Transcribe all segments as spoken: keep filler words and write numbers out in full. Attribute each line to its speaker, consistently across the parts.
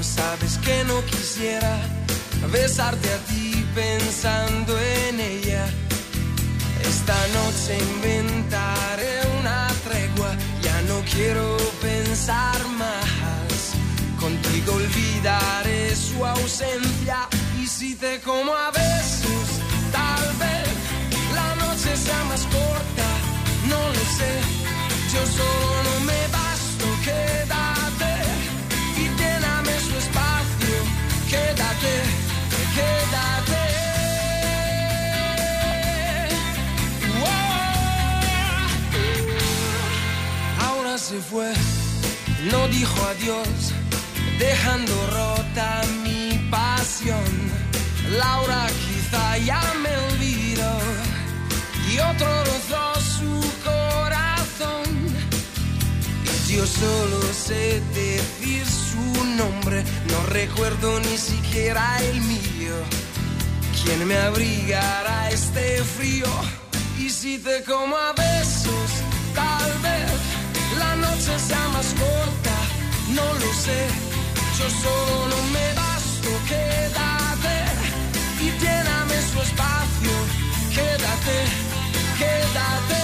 Speaker 1: sabes que no quisiera besarte a ti pensando en ella. Esta noche inventaré una tregua, ya no quiero pensar más. Contigo olvidaré su ausencia y si te como a besos, tal vez la noche sea más corta, no lo sé. Yo solo no me basto, quédate y lléname su espacio. Quédate, quédate. Wow. Ahora se fue, no dijo adiós, dejando rota mi pasión. Laura quizá ya me olvidó y otro rozó su corazón. Y yo solo sé decir su nombre, no recuerdo ni siquiera el mío. ¿Quién me abrigará este frío? Y si te como a besos, tal vez la noche sea más corta, no lo sé. Yo solo no me basto, quédate y lléname su espacio. Quédate, quédate.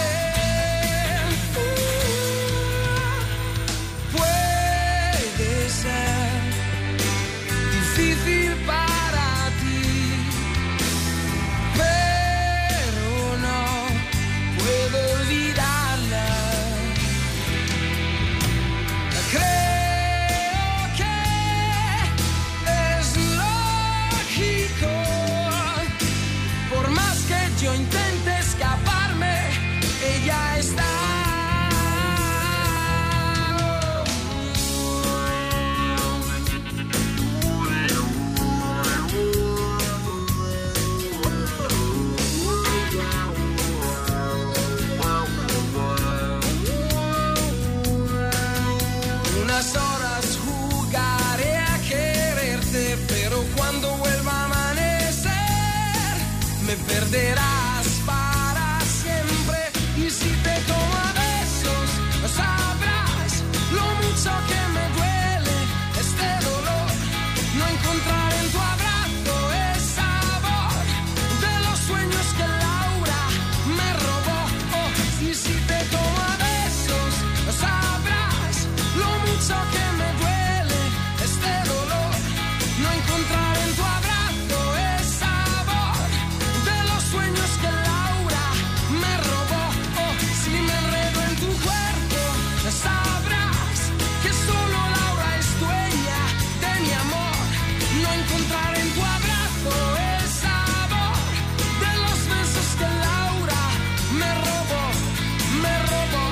Speaker 1: Uh, puede ser difícil para ti, pero no puedo olvidarla. Creo que es lógico, por más que yo intente escaparme, ella está. Unas horas jugaré a quererte, pero cuando vuelva a amanecer me perderás para siempre. Y si te tomo a besos, sabrás lo mucho que me duele este dolor. No encontrar en tu abrazo el sabor de los sueños que Laura me robó. Oh, y si te tomo a besos, sabrás lo mucho que me duele este dolor. No encontrar en tu abrazo el sabor de los sueños que Laura me robó. Oh, si me enredo en tu cuerpo, sabrás que solo Laura es dueña de mi amor. No encontrar en tu abrazo el sabor de los besos que Laura me robó, me robó.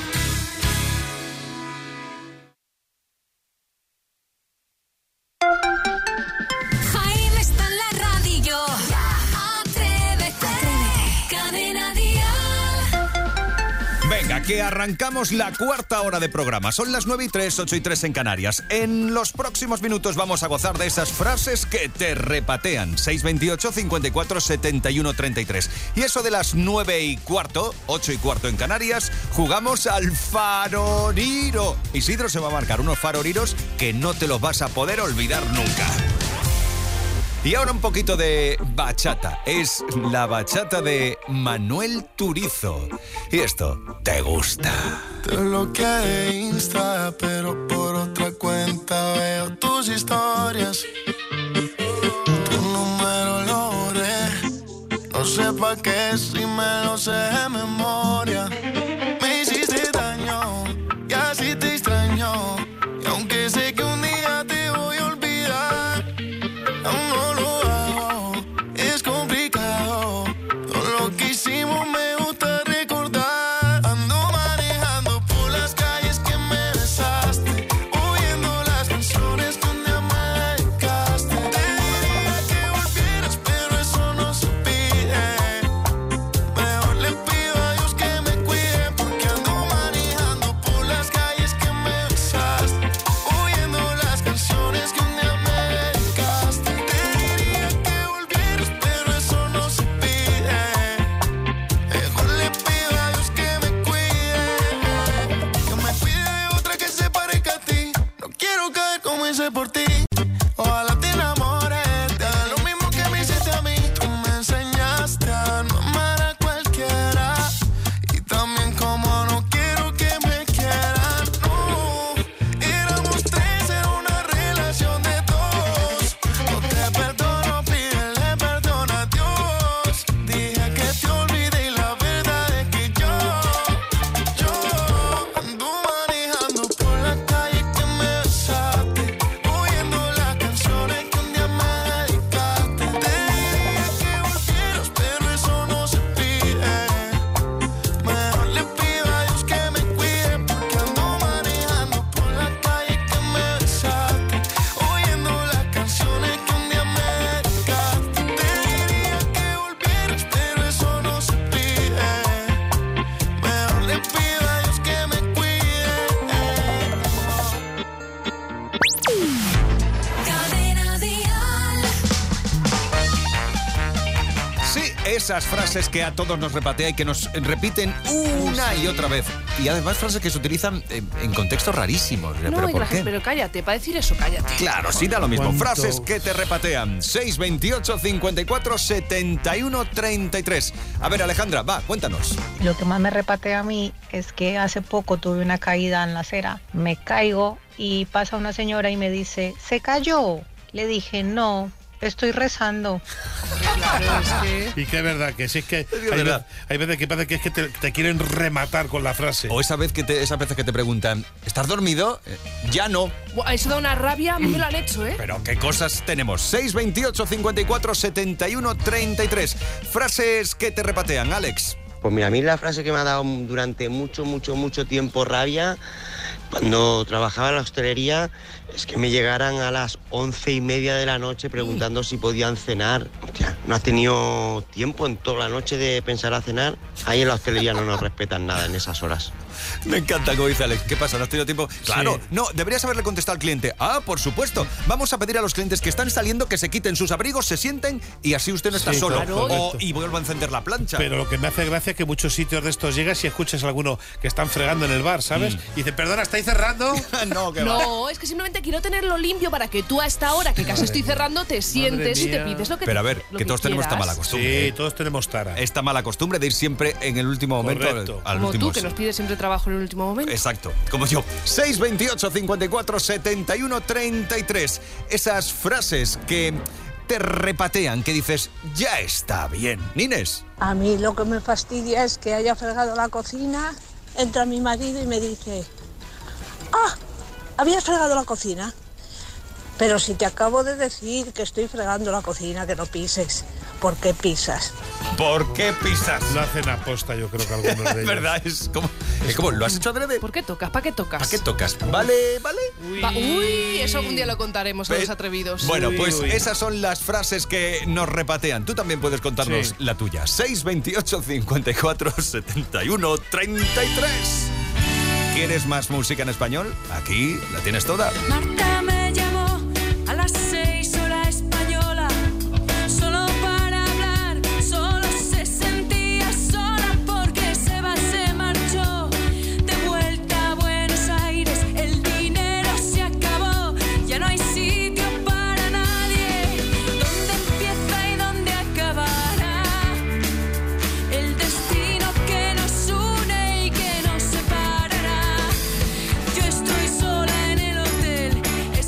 Speaker 2: Jaime está en la radio. Atrévete. Cadena Dial.
Speaker 3: Venga, que arrancamos la cuarta hora de programa. Son las nueve y tres, ocho y tres en Canarias. En los próximos minutos vamos a gozar de esas frases que te repatean. seis veintiocho, cincuenta y cuatro, setenta y uno, treinta y tres. Y eso de las nueve y cuarto, ocho y cuarto en Canarias, jugamos al faroriro. Isidro se va a marcar unos faroriros que no te los vas a poder olvidar nunca. Y ahora un poquito de bachata. Es la bachata de Manuel Turizo. Y esto te gusta.
Speaker 4: Te bloqueé de Insta, pero por otra cuenta veo tus historias. Tu número lo borré. No sé pa' qué si me lo sé de memoria. Me hiciste daño y así te extraño. Y aunque sé que un día te voy a olvidar, aún no lo hago, es complicado. Todo lo que hicimos me gusta recordar. Ando manejando por las calles que me besaste, oyendo las canciones que un día me dedicaste. Te diría que volvieras, pero eso no se pide. Mejor le pido a Dios que me cuide. Ojalá te enamores de lo mismo que me hiciste a mí. Tú me enseñaste a no amar a cualquiera y también como no quiero que me quieran. No, éramos tres en una relación de dos. No te perdono, pídele perdón a Dios. Dije que te olvidé y la verdad es que yo, yo ando manejando por la calle que me besaste, oyendo las canciones que un día me dedicaste. Te diría que volvieras, pero eso no se pide. Mejor le pido a Dios que me cuide, porque ando manejando por la calle que me besaste, oyendo las canciones que un día me dedicaste. Te diría que volvieras, pero eso no se pide. Mejor le pido a Dios que me cuide.
Speaker 2: Cadena Dial.
Speaker 3: Sí, esas frases que a todos nos repatea y que nos repiten una y otra vez. Y además frases que se utilizan en, en contextos rarísimos.
Speaker 5: No,
Speaker 3: ¿Pero
Speaker 5: y
Speaker 3: por
Speaker 5: la
Speaker 3: qué?
Speaker 5: gente- pero cállate, para decir eso, cállate.
Speaker 3: Claro, sí da lo mismo.
Speaker 6: ¿Cuánto?
Speaker 3: Frases que te repatean. seis veintiocho, cincuenta y cuatro, setenta y uno, treinta y tres. A ver, Alejandra, va, cuéntanos.
Speaker 7: Lo que más me repatea a mí es que hace poco tuve una caída en la acera. Me caigo y pasa una señora y me dice, ¿se cayó? Le dije, no, estoy rezando.
Speaker 5: Claro, es que...
Speaker 6: Y que es verdad, que sí es que
Speaker 3: que es
Speaker 6: hay,
Speaker 3: verdad.
Speaker 6: ve- hay veces que parece que es que te, te quieren rematar con la frase.
Speaker 3: O esa vez que te, esas veces que te preguntan, ¿estás dormido? Eh, ya no.
Speaker 5: Buah, eso da una rabia, a mí me lo han hecho, ¿eh?
Speaker 3: Pero qué cosas tenemos. seis veintiocho, cincuenta y cuatro, setenta y uno, treinta y tres. Frases que te repatean, Alex.
Speaker 8: Pues mira, a mí la frase que me ha dado durante mucho, mucho, mucho tiempo rabia, cuando trabajaba en la hostelería, es que me llegaran a las once y media de la noche preguntando si podían cenar. Hostia, no has tenido tiempo en toda la noche de pensar a cenar. Ahí en la hostelería no nos respetan nada en esas horas.
Speaker 3: Me encanta como dice Alex. ¿Qué pasa? ¿No has tenido tiempo? Claro, no, deberías haberle contestado al cliente. Ah, por supuesto. Vamos a pedir a los clientes que están saliendo que se quiten sus abrigos, se sienten y así usted no está
Speaker 6: Sí,
Speaker 3: solo.
Speaker 6: claro.
Speaker 3: O, y vuelva a encender la plancha.
Speaker 6: Pero lo que me hace gracia es que muchos sitios de estos llegas y escuchas a alguno que están fregando en el bar, ¿sabes? Y dice, perdona, ¿estáis cerrando?
Speaker 3: no, que va.
Speaker 5: No, es que simplemente quiero tenerlo limpio para que tú a esta hora, que casi estoy cerrando, te sientes y te
Speaker 6: mía.
Speaker 5: pides lo que
Speaker 3: Pero a
Speaker 5: te-
Speaker 3: ver,
Speaker 5: lo
Speaker 3: que todos tenemos esta
Speaker 5: quieras.
Speaker 3: mala costumbre.
Speaker 6: Sí, todos tenemos tara.
Speaker 3: Esta mala costumbre de ir siempre en el último momento.
Speaker 6: Correcto.
Speaker 3: Al
Speaker 5: Como
Speaker 3: último
Speaker 5: tú, que nos pides siempre trabajo en el último momento.
Speaker 3: Exacto, como yo. seis veintiocho, cincuenta y cuatro, setenta y uno, treinta y tres. Esas frases que te repatean, que dices, ya está bien. Nines.
Speaker 9: A mí lo que me fastidia es que haya fregado la cocina, entra mi marido y me dice, ah, ¿habías fregado la cocina? Pero si te acabo de decir que estoy fregando la cocina, que no pises, ¿por qué pisas?
Speaker 3: ¿Por qué pisas?
Speaker 6: Lo hacen aposta, yo creo que algunos de ellos.
Speaker 3: ¿Verdad? Es como, es como, ¿lo has hecho adrede?
Speaker 5: ¿Por qué tocas? ¿Para qué tocas?
Speaker 3: ¿Para qué tocas? ¿Vale? ¿Vale?
Speaker 5: Va- Uy, eso algún día lo contaremos a
Speaker 3: Pe-
Speaker 5: los atrevidos.
Speaker 3: Bueno,
Speaker 6: Uy,
Speaker 3: pues
Speaker 6: uy.
Speaker 3: esas son las frases que nos repatean. Tú también puedes contarnos
Speaker 6: Sí.
Speaker 3: la tuya. seis veintiocho, cincuenta y cuatro, setenta y uno, treinta y tres. ¿Quieres más música en español? Aquí la tienes toda.
Speaker 2: Marta me llamó a las seis hora española, solo para hablar, solo se sentía sola porque Seba se marchó de vuelta a Buenos Aires, el dinero se acabó, ya no hay sitio para nadie, ¿dónde empieza y dónde acabará? El destino que nos une y que nos separará. Yo estoy sola en el hotel,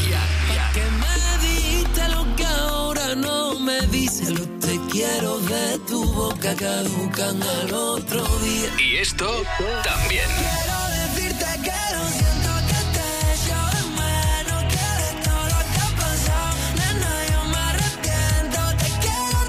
Speaker 1: Dial. Que me diste lo que ahora no me dice, los te quiero de tu boca caducan al otro día.
Speaker 10: Y esto también.
Speaker 1: Quiero decirte que lo siento, que te echo de menos, que de todo lo que ha pasado, nena, yo me arrepiento, te quiero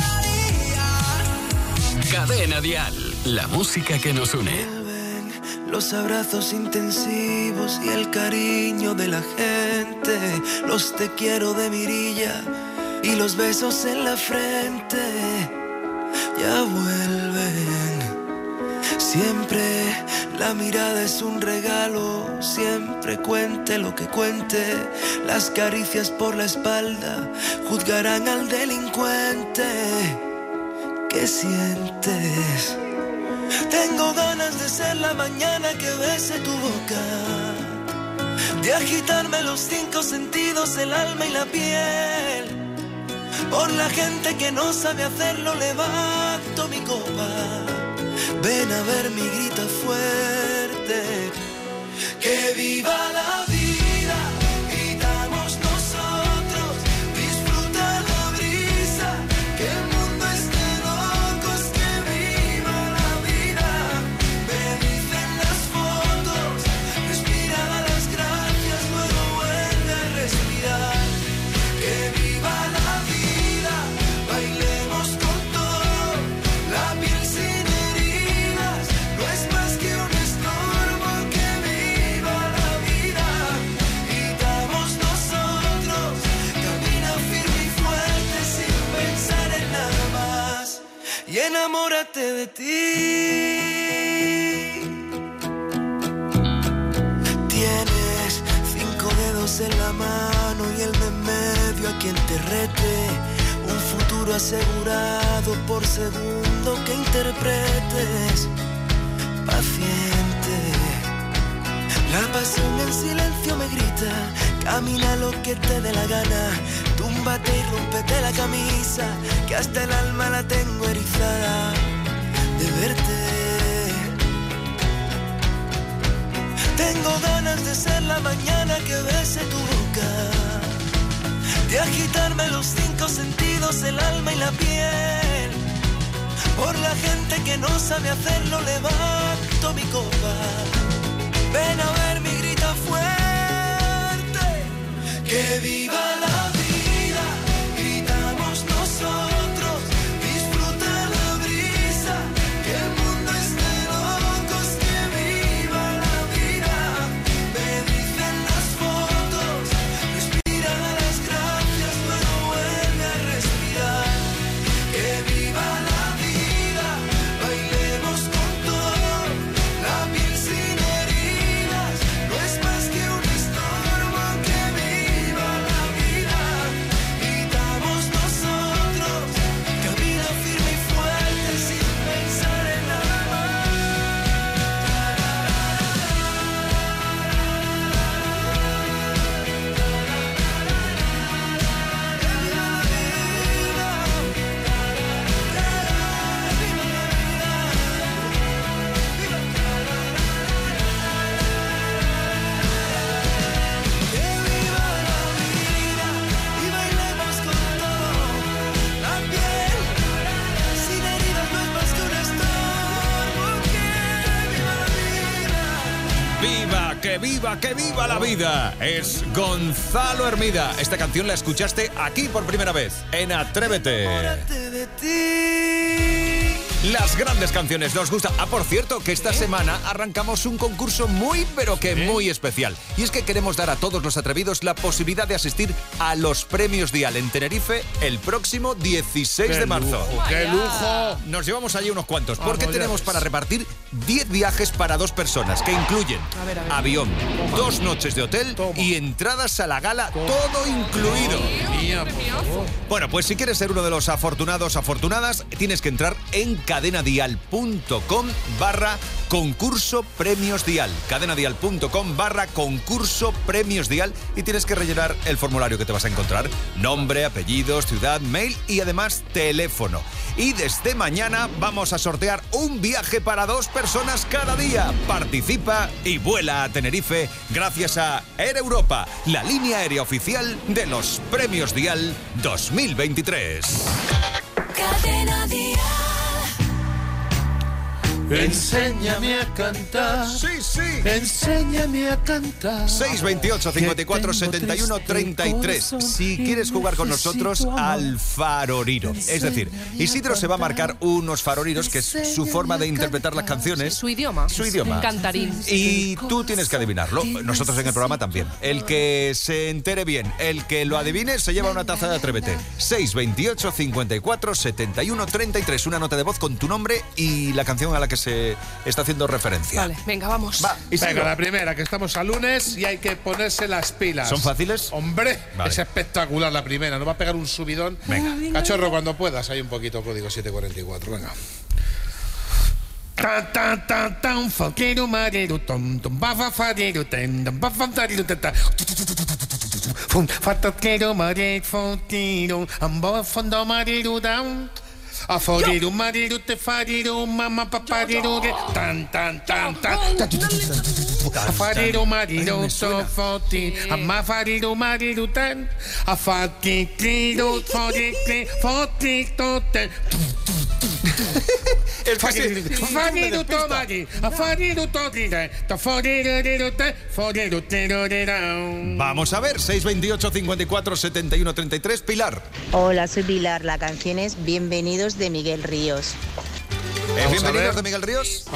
Speaker 1: cada día.
Speaker 10: Cadena Dial, la música que nos une.
Speaker 1: Los abrazos intensivos y el cariño de la gente, los te quiero de mirilla y los besos en la frente, ya vuelven. Siempre la mirada es un regalo, siempre cuente lo que cuente, las caricias por la espalda juzgarán al delincuente. ¿Qué sientes? Tengo ganas de ser la mañana que bese tu boca, de agitarme los cinco sentidos, el alma y la piel. Por la gente que no sabe hacerlo levanto mi copa. Ven a ver mi grita fuerte. Que viva la vida, gritamos nosotros, disfruta la brisa, que el mundo esté locos, que viva la vida. Me dicen las fotos, respira, da las gracias, luego vuelve a respirar. Que viva la vida, bailemos con todo, la piel sin heridas, no es más que un estorbo. Que viva la vida, gritamos nosotros, camina firme y fuerte sin pensar en nada más, y enamórate de ti. Tienes cinco dedos en la mano y el de medio a quien te rete, un futuro asegurado por segundo que interpretes. Paciente, la pasión en silencio me grita, camina lo que te dé la gana, túmbate y rómpete la camisa, que hasta el alma la tengo erizada de verte. Tengo ganas de ser la mañana que bese tu boca, de agitarme los cinco sentidos, el alma y la piel. Por la gente que no sabe hacerlo levanto mi copa. Ven a ver mi grita fuerte. Que viva la vida, gritamos nosotros, disfruta la brisa, que el mundo esté locos, que viva la vida. Me dicen las fotos, respira, da las gracias, luego vuelve a respirar. Que viva la vida, bailemos con todo, la piel sin heridas, no es más que un estorbo. Que viva la vida, gritamos nosotros, camina firme y fuerte sin pensar en nada más. Que viva la vida y bailemos con todo, la piel sin heridas, no es más que un estorbo. Que viva la vida.
Speaker 3: ¡Viva, que viva, que viva la vida! Es Gonzalo Hermida. Esta canción la escuchaste aquí por primera vez, en Atrévete.
Speaker 1: Enamórate de ti.
Speaker 3: Las grandes canciones nos gusta. Ah, por cierto, que esta semana arrancamos un concurso muy, pero que muy especial. Y es que queremos dar a todos los atrevidos la posibilidad de asistir a los premios Dial en Tenerife el próximo dieciséis
Speaker 6: ¡Qué
Speaker 3: de marzo.
Speaker 6: lujo, qué lujo!
Speaker 3: Nos llevamos allí unos cuantos,
Speaker 6: Vamos,
Speaker 3: porque
Speaker 6: ya
Speaker 3: tenemos
Speaker 6: ves.
Speaker 3: para repartir diez viajes para dos personas, que incluyen
Speaker 5: A ver, a ver.
Speaker 3: avión, dos noches de hotel
Speaker 6: Toma.
Speaker 3: y entradas a la gala, todo incluido.
Speaker 6: Mía, por favor.
Speaker 3: Bueno, pues si quieres ser uno de los afortunados, afortunadas, tienes que entrar en cadenadial.com barra concurso premios dial. cadenadial.com barra concurso premios dial y tienes que rellenar el formulario que te vas a encontrar. Nombre, apellidos, ciudad, mail y además teléfono. Y desde mañana vamos a sortear un viaje para dos personas cada día. Participa y vuela a Tenerife gracias a Air Europa, la línea aérea oficial de los Premios Dial dos mil veintitrés.
Speaker 2: Cadena Dial.
Speaker 6: Enséñame a cantar.
Speaker 3: Sí, sí.
Speaker 6: Enséñame a cantar.
Speaker 3: seis veintiocho, cincuenta y cuatro, setenta y uno, treinta y tres. Si quieres jugar con nosotros al faroriro. Es decir, Isidro se va a marcar unos faroriros, que es su forma de interpretar las canciones.
Speaker 5: Su idioma.
Speaker 3: Su idioma.
Speaker 5: Cantarín.
Speaker 3: Y tú tienes que adivinarlo. Nosotros en el programa también. El que se entere bien, el que lo adivine, se lleva una taza de Atrévete. seis veintiocho, cincuenta y cuatro, setenta y uno, treinta y tres. Una nota de voz con tu nombre y la canción a la que se está haciendo referencia.
Speaker 5: Vale, venga, vamos.
Speaker 3: Va,
Speaker 6: Venga, la primera, que estamos a lunes y hay que ponerse las pilas.
Speaker 3: ¿Son fáciles?
Speaker 6: Hombre,
Speaker 3: Vale.
Speaker 6: es espectacular la primera. Nos va a pegar un subidón.
Speaker 3: Venga.
Speaker 6: Cachorro, cuando puedas. Hay un poquito código siete cuarenta y cuatro. Venga. Tan, tan, tan, tan, foquero, marero, tom, tom, bafa, farero, ten, tom, bafa, farero, tata. Fun, fatoquero, marero, fontero, ambo, fondo, marero, down. A farero, marero, te farero, mamá, paparero, tan, tan, tan, tan. A farero, marero, so, foti, a ma farero, marero, tan. A fatitero, fotite, fotito, ten.
Speaker 3: El que se-
Speaker 6: Farero, tomari, a farero, totire, ta farero, te, farero, terorero.
Speaker 3: Vamos a ver, seis veintiocho, cincuenta y cuatro, setenta y uno, treinta y tres. Pilar.
Speaker 11: Hola, soy Pilar. La canción es Bienvenidos de Miguel Ríos.
Speaker 3: Eh,
Speaker 6: a
Speaker 3: bienvenidos
Speaker 6: ver.
Speaker 3: de Miguel Ríos.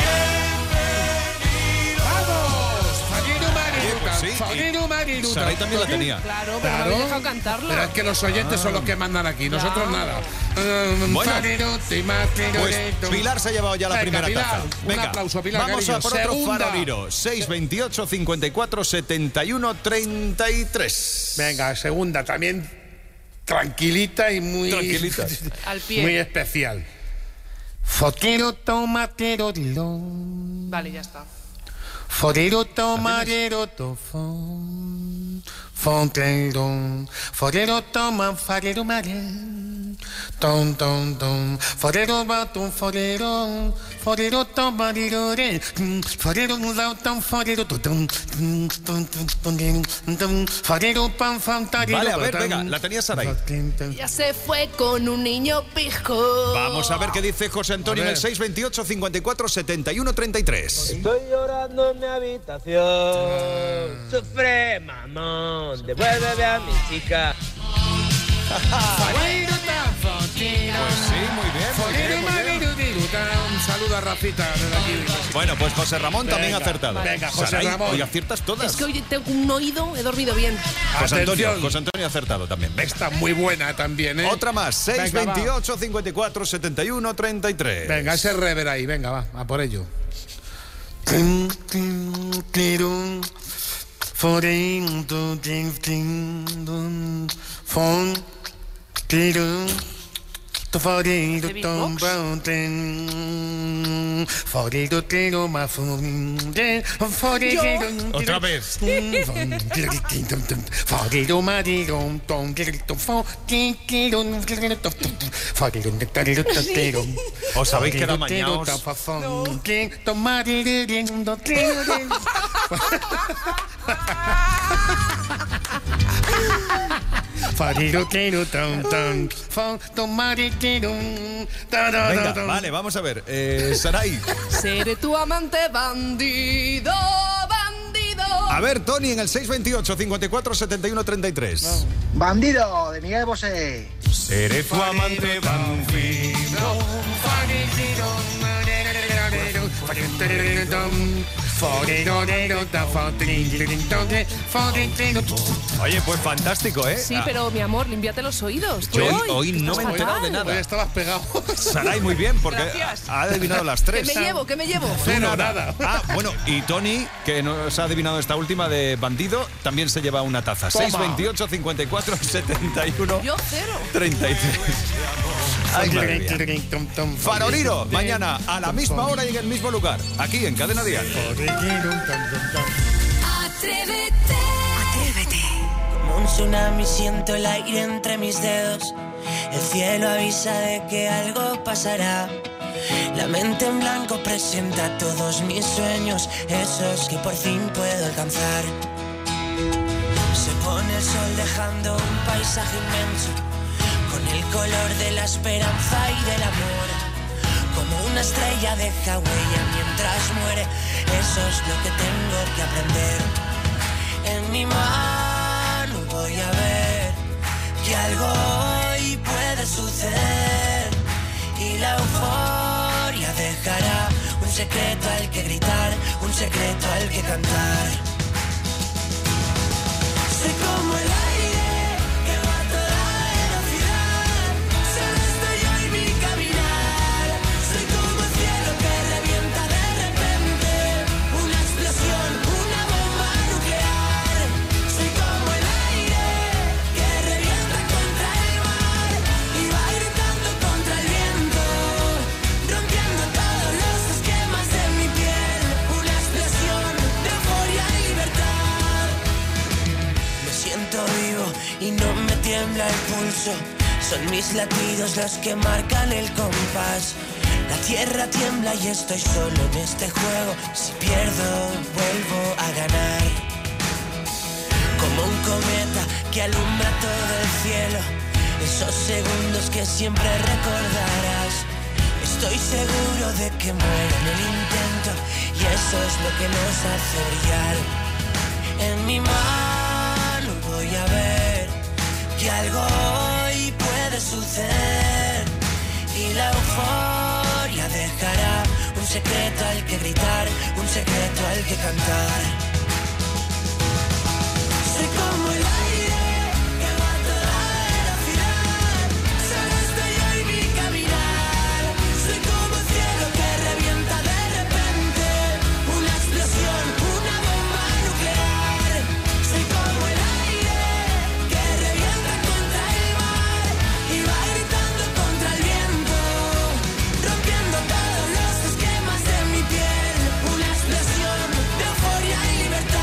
Speaker 6: Sí,
Speaker 3: sí,
Speaker 6: Farero, mariruta.
Speaker 3: Saray también la tenía.
Speaker 5: Claro, pero no me habéis dejado cantarla.
Speaker 6: Pero es que los oyentes son los que mandan aquí, nosotros nada. Um,
Speaker 3: Bueno,
Speaker 6: Farerote, marerote.
Speaker 3: Pues Pilar se ha llevado ya la
Speaker 6: Venga,
Speaker 3: primera
Speaker 6: Pilar,
Speaker 3: taza.
Speaker 6: un
Speaker 3: Venga,
Speaker 6: aplauso, Pilar,
Speaker 3: vamos
Speaker 6: cariño.
Speaker 3: a por otro
Speaker 6: Segunda.
Speaker 3: faroriro. seis veintiocho, cincuenta y cuatro, setenta y uno, treinta y tres.
Speaker 6: Venga, segunda, también tranquilita y muy...
Speaker 3: Tranquilita.
Speaker 5: Al pie.
Speaker 6: Muy especial. Fotero, tomatero, dilón.
Speaker 5: Vale, ya está.
Speaker 6: Forero, tomarero, tofón. Fontero, forero, toma, farero, mare. Ton, ton, ton. Forero, baton, forero. Forero, tomarero, re. Forero, lauton, forero, ton, ton, ton, ton. Forero, pan, fantarero.
Speaker 3: Vale, a ver, venga, la tenía Saray.
Speaker 5: Ya se fue con un niño pijo.
Speaker 3: Vamos a ver qué dice José Antonio
Speaker 6: A
Speaker 3: en el
Speaker 6: ver.
Speaker 3: seis veintiocho, cincuenta y cuatro, setenta y uno, treinta y tres.
Speaker 12: Estoy llorando en mi habitación. Sufre, mamón. Devuélveme a mi chica.
Speaker 6: Forero, tan, fontero.
Speaker 3: Pues sí, muy bien, muy
Speaker 6: Forero,
Speaker 3: bien, muy bien.
Speaker 6: marero, diruta. Un saludo a Rafita desde aquí.
Speaker 3: Bueno, pues José Ramón también ha
Speaker 6: Venga,
Speaker 3: acertado.
Speaker 6: venga, José
Speaker 3: Saray,
Speaker 6: Ramón.
Speaker 3: hoy aciertas todas.
Speaker 5: Es que hoy tengo un oído, he dormido bien.
Speaker 3: José Antonio,
Speaker 6: Atención.
Speaker 3: José Antonio ha acertado también. Venga.
Speaker 6: Está muy buena también, ¿eh?
Speaker 3: Otra más, seis
Speaker 6: Venga, va.
Speaker 3: veintiocho, cincuenta y cuatro, setenta y uno, treinta y tres.
Speaker 6: Venga, ese rever ahí, venga, va, a por ello. Otra vez.
Speaker 3: Os habéis quedado mañaos. Venga, vale, vamos a ver. Eh, Saray.
Speaker 5: Seré tu amante bandido, bandido.
Speaker 3: A ver, Tony, en el seis veintiocho, cincuenta y cuatro, setenta y uno, treinta y tres.
Speaker 13: Bandido, de Miguel Bosé.
Speaker 3: Seré tu amante bandido. Oye, pues fantástico, ¿eh?
Speaker 5: Sí,
Speaker 3: Ah,
Speaker 5: pero mi amor, límpiate los oídos.
Speaker 3: Yo
Speaker 5: Tú
Speaker 3: hoy, hoy no me he
Speaker 5: estás
Speaker 3: enterado de
Speaker 5: fatal.
Speaker 3: nada.
Speaker 6: Hoy estabas pegado.
Speaker 3: Saray, muy bien, porque
Speaker 5: Gracias.
Speaker 3: ha adivinado las
Speaker 5: ¿Qué
Speaker 3: tres.
Speaker 5: me llevo? ¿Qué me llevo?
Speaker 3: Tú
Speaker 6: Cero, nada.
Speaker 3: Ah, bueno, y Tony, que nos ha adivinado esta última de bandido, también se lleva una taza.
Speaker 6: Toma.
Speaker 3: seis veintiocho, cincuenta y cuatro, setenta y uno,
Speaker 5: Yo cero.
Speaker 3: treinta y tres. Ay, madre mía. Faroliro, mañana a la misma hora y en el mismo lugar, aquí en Cadena Dial.
Speaker 2: Atrévete, atrévete.
Speaker 14: Como un tsunami siento el aire entre mis dedos. El cielo avisa de que algo pasará. La mente en blanco presenta todos mis sueños, esos que por fin puedo alcanzar. Se pone el sol dejando un paisaje inmenso, con el color de la esperanza y del amor. Como una estrella deja huella mientras muere, eso es lo que tengo que aprender. En mi mano voy a ver que algo hoy puede suceder, y la euforia dejará un secreto al que gritar, un secreto al que cantar. Soy como el aire que va a toda velocidad, solo estoy yo y mi caminar. Soy como el cielo que revienta de repente, una explosión, una bomba nuclear. Soy como el aire que revienta contra el mar y va gritando contra el viento, rompiendo todos los esquemas de mi piel. Una explosión de euforia y libertad. Me siento vivo y no me tiembla el pulso. Son mis latidos los que marcan el compás. La tierra tiembla y estoy solo en este juego. Si pierdo, vuelvo a ganar. Como un cometa que alumbra todo el cielo, esos segundos que siempre recordarás. Estoy seguro de que muero en el intento, y eso es lo que nos hace brillar. En mi mano voy a ver que algo hoy puede suceder, y la euforia dejará un secreto al que gritar, un secreto al que cantar. Soy como el aire que va a toda velocidad, solo estoy yo y mi caminar. Soy como el cielo que revienta de repente, una explosión, una bomba nuclear. Soy como el aire que revienta contra el mar y va gritando contra el viento, rompiendo todos los esquemas de mi piel. Una explosión de euforia y libertad.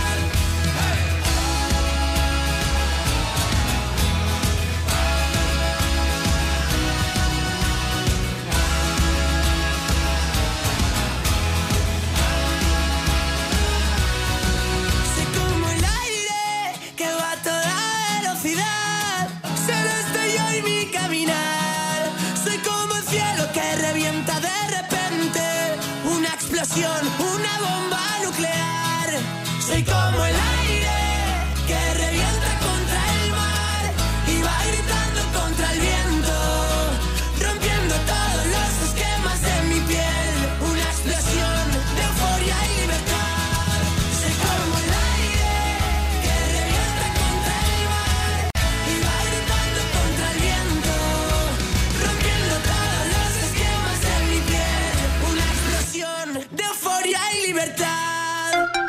Speaker 14: Soy como el aire que va a toda velocidad, solo estoy yo y mi caminar. Soy como el cielo que revienta de repente, una explosión, una bomba nuclear. Soy como el aire que revienta contra el mar y va gritando contra el viento, rompiendo todos los esquemas de mi piel. Una explosión de euforia y libertad. Soy como el aire que revienta contra el mar y va gritando contra el viento, rompiendo todos los esquemas de mi piel. Una explosión de euforia y libertad.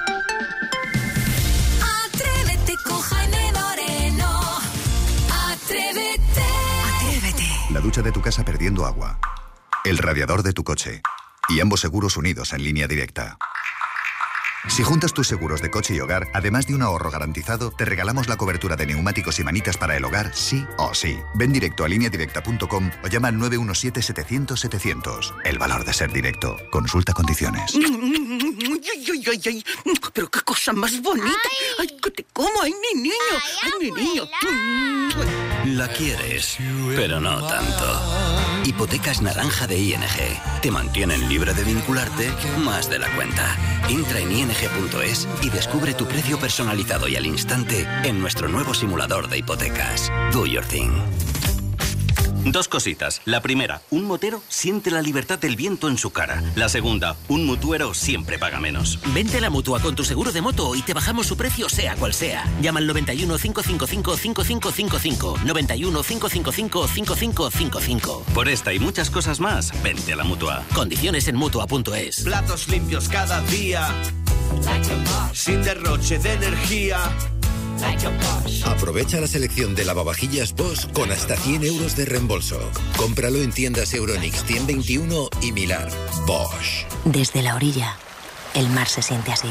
Speaker 2: Atrévete con Jaime Moreno. Atrévete. Atrévete.
Speaker 15: La ducha de tu casa perdiendo agua, el radiador de tu coche y ambos seguros unidos en línea directa. Si juntas tus seguros de coche y hogar, además de un ahorro garantizado, te regalamos la cobertura de neumáticos y manitas para el hogar, sí o sí. Ven directo a línea directa punto com o llama al nueve uno siete, setecientos, setecientos. El valor de ser directo. Consulta condiciones.
Speaker 16: Ay, ay, ay, ay. Pero qué cosa más bonita. Ay, ay que te como. Ay, mi niño. Ay, mi niño.
Speaker 10: La quieres, pero no tanto. Hipotecas naranja de I N G. Te mantienen libre de vincularte más de la cuenta. Entra en i n g punto es y descubre tu precio personalizado y al instante en nuestro nuevo simulador de hipotecas. Do your thing.
Speaker 17: Dos cositas. La primera, un motero siente la libertad del viento en su cara. La segunda, un mutuero siempre paga menos.
Speaker 18: Vente a la Mutua con tu seguro de moto y te bajamos su precio sea cual sea. Llama al noventa y uno, cincuenta y cinco, cincuenta y cinco cincuenta y cinco. noventa y uno, cincuenta y cinco, cincuenta y cinco cincuenta y cinco.
Speaker 17: Por esta y muchas cosas más, vente a la Mutua.
Speaker 18: Condiciones en Mutua punto es.
Speaker 19: Platos limpios cada día, sin derroche de energía. Aprovecha la selección de lavavajillas Bosch con hasta cien euros de reembolso. Cómpralo en tiendas Euronics cien veintiuno y Milar. Bosch.
Speaker 20: Desde la orilla, el mar se siente así.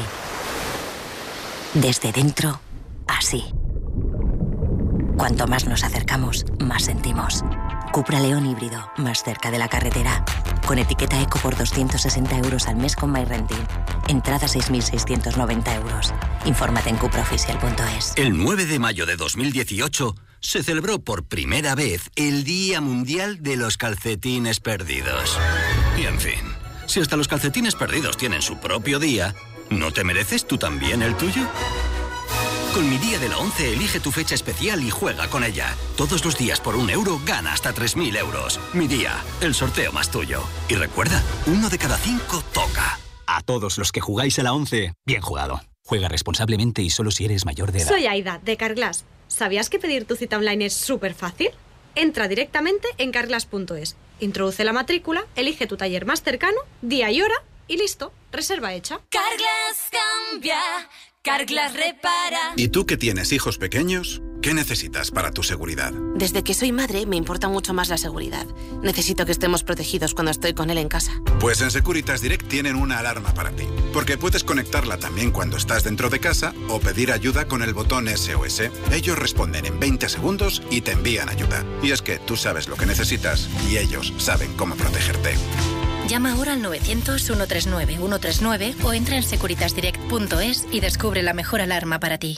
Speaker 20: Desde dentro, así. Cuanto más nos acercamos, más sentimos. Cupra León híbrido, más cerca de la carretera. Con etiqueta eco por doscientos sesenta euros al mes con MyRenting. Entrada seis mil seiscientos noventa euros. Infórmate en cupraoficial punto es.
Speaker 10: El nueve de mayo de dos mil dieciocho se celebró por primera vez el Día Mundial de los Calcetines Perdidos. Y en fin, si hasta los calcetines perdidos tienen su propio día, ¿no te mereces tú también el tuyo? Con Mi Día de la once elige tu fecha especial y juega con ella. Todos los días por un euro gana hasta tres mil euros. Mi Día, el sorteo más tuyo. Y recuerda, uno de cada cinco toca.
Speaker 21: A todos los que jugáis a la once, bien jugado. Juega responsablemente y solo si eres mayor de edad.
Speaker 22: Soy Aida, de Carglass. ¿Sabías que pedir tu cita online es súper fácil? Entra directamente en carglass punto es. Introduce la matrícula, elige tu taller más cercano, día y hora y listo, reserva hecha.
Speaker 2: Carglass cambia, Carglass repara.
Speaker 23: ¿Y tú que tienes hijos pequeños? ¿Qué necesitas para tu seguridad?
Speaker 24: Desde que soy madre me importa mucho más la seguridad. Necesito que estemos protegidos cuando estoy con él en casa.
Speaker 23: Pues en Securitas Direct tienen una alarma para ti. Porque puedes conectarla también cuando estás dentro de casa o pedir ayuda con el botón S O S. Ellos responden en veinte segundos y te envían ayuda. Y es que tú sabes lo que necesitas y ellos saben cómo protegerte.
Speaker 25: Llama ahora al novecientos, ciento treinta y nueve, ciento treinta y nueve o entra en securitas direct punto es y descubre la mejor alarma para ti.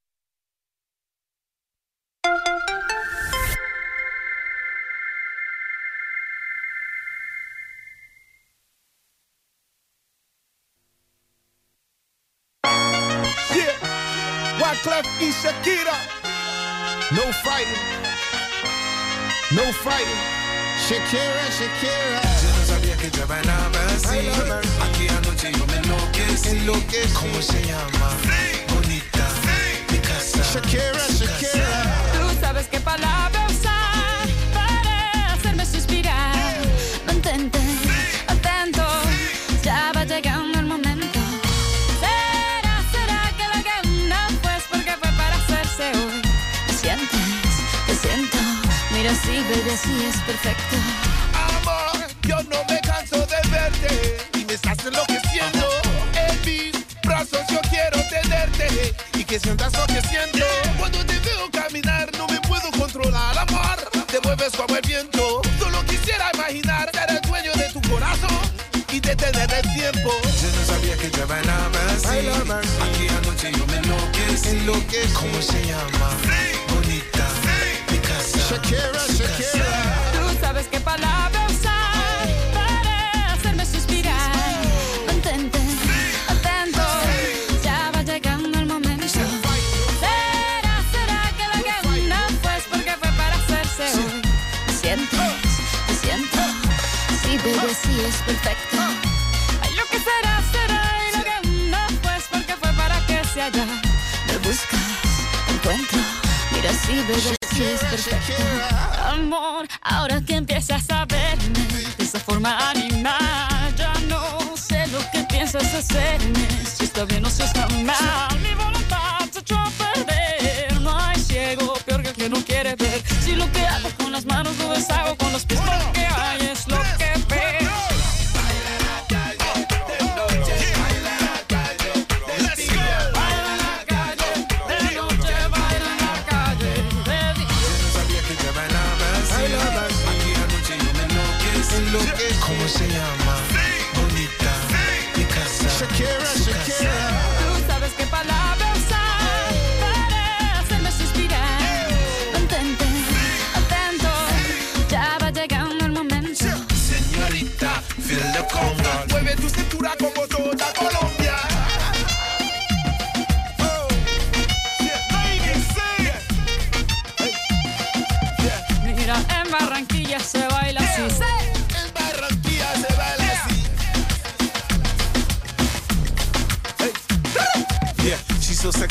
Speaker 26: Wyclef y Shakira. No fighting. No fighting. Shakira, Shakira.
Speaker 1: Yo no sabía que te bailaba así. Aquí anoche yo me enloquecí. enloquecí. ¿Cómo se llama? Sí. Bonita. Sí. Mi casa.
Speaker 26: Shakira, Shakira.
Speaker 2: Tú sabes qué palabra usar para hacerme suspirar. Mantente atento, ya va llegando el momento. Será, será que lo que no fue porque fue para hacerse hoy. ¿Me sientes? Te siento. Mira así, baby, así es perfecto.
Speaker 26: Amor, yo no me canso de verte y me estás enloqueciendo. En mis brazos yo quiero tenerte y que sientas lo que siento. Cuando te veo caminar no me puedo controlar, amor. Te mueves como el viento. Solo quisiera imaginar ser el dueño de tu corazón y detener el tiempo.
Speaker 1: Yo no sabía que te bailaba así.
Speaker 26: Bailaba así.
Speaker 1: Aquí anoche yo me enloquecí.
Speaker 26: enloquecí.
Speaker 1: ¿Cómo se llama? Sí. Bonita. Sí. Mi casa.
Speaker 26: Shakira, Shakira.
Speaker 2: Tú sabes qué palabra usar para hacerme suspirar. Mantente atento, ya va llegando el momento. Será, será que lo que no fue porque fue para hacerse hoy. ¿Me sientes? Te siento. Sí, baby, sí es perfecto. Ay, lo que será, será y lo que no fue porque fue para que se haya. Me buscas, te encuentro. Mira, sí, baby, sí es perfecto. Amor, ahora que empiezas a verme de esa forma animal, ya no sé lo que piensas hacerme, si está bien o si está mal. Mi voluntad se echó a perder, no hay ciego peor que el que no quiere ver. Si lo que hago con las manos lo deshago con los pies, lo que hay es lo que ves.
Speaker 1: ¿Cómo se llama? Sí. Bonita. Sí. Mi casa.
Speaker 26: Shakira, Shakira.
Speaker 2: Tú sabes qué palabra usar para hacerme suspirar. Mantente atento, ya va llegando el momento.
Speaker 1: Señorita, feel the conga.
Speaker 26: Mueve tu cintura como toda Colombia. Oh. Yeah. Yeah. Yeah.
Speaker 2: Mira, en Barranquilla se baila así.
Speaker 26: En Barranquilla se baila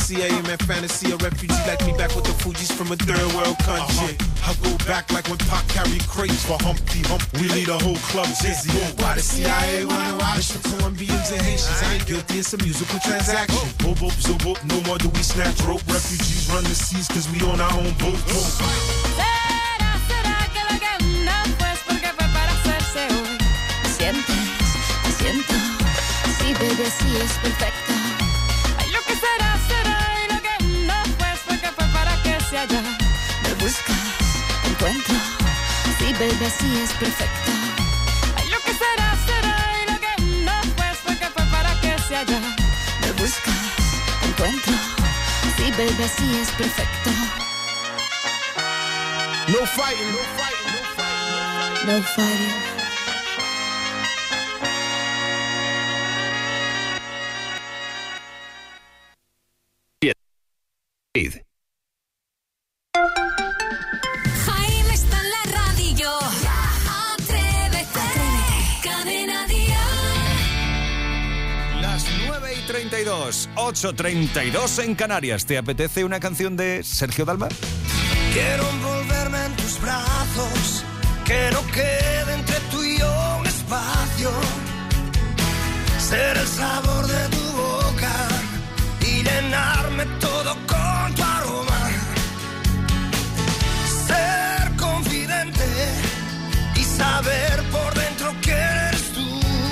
Speaker 26: C A M F fantasy, a refugee like me back with the Fugees from a third world country. Uh-huh. I go back like when Pac carried crates for Humpty Hump. We lead a whole club dizzy. Why the C I A wanna watch the Colombians and Haitians? I ain't guilty, it's a musical transaction. Boop, boop, so boop, no more do we snatch rope. Refugees run the seas cause we own our own boat.
Speaker 2: Será, será que lo que no fue es porque fue para hacerse hoy. Sientes, lo siento. Sí, baby, sí es perfecto. Ay, lo que será, será y lo que no fue es porque fue para que se haya. Me buscas, te encuentro. Sí, baby, sí es perfecto. Ay, lo que será, será y lo que no fue es porque fue para que se haya. Me buscas, te encuentro. Sí, baby, sí es perfecto.
Speaker 26: No fighting, no fighting, no fighting.
Speaker 2: No fighting. Jaime está en la radio. Atrévete. Cadena Dial.
Speaker 3: Las nueve y treinta y dos, ocho treinta y dos en Canarias. ¿Te apetece una canción de Sergio Dalma?
Speaker 1: Quiero envolverme en tus brazos, que no quede entre tú y yo un espacio. Ser el sabor de tu boca y llenarme todo con tu aroma. Ser confidente y saber por dentro que eres tú.